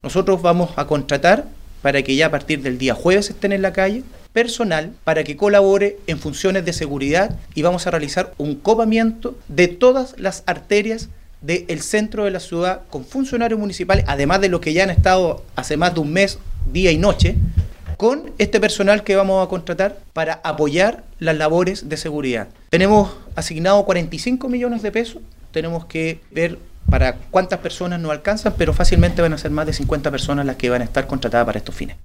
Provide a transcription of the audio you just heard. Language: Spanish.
Nosotros vamos a contratar, para que ya a partir del día jueves estén en la calle, personal para que colabore en funciones de seguridad, y vamos a realizar un copamiento de todas las arterias del centro de la ciudad con funcionarios municipales, además de los que ya han estado hace más de un mes, día y noche, con este personal que vamos a contratar para apoyar las labores de seguridad. Tenemos asignado 45 millones de pesos, tenemos que ver para cuántas personas nos alcanzan, pero fácilmente van a ser más de 50 personas las que van a estar contratadas para estos fines.